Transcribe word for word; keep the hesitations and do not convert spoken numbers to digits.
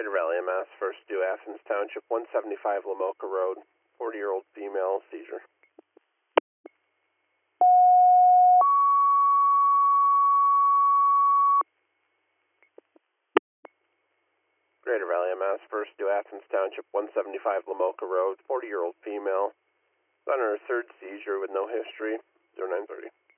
Greater Valley, Mass. First due Athens Township, one seventy-five Lamoka Road, forty-year-old female, seizure. Greater Valley, Mass. First due Athens Township, one seventy-five Lamoka Road, forty-year-old female, on her third seizure with no history, zero nine thirty.